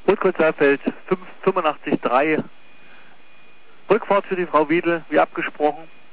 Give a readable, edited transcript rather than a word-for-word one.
Rückkreuz Saalfeld 85,3. Rückfahrt für die Frau Wiedel, wie abgesprochen.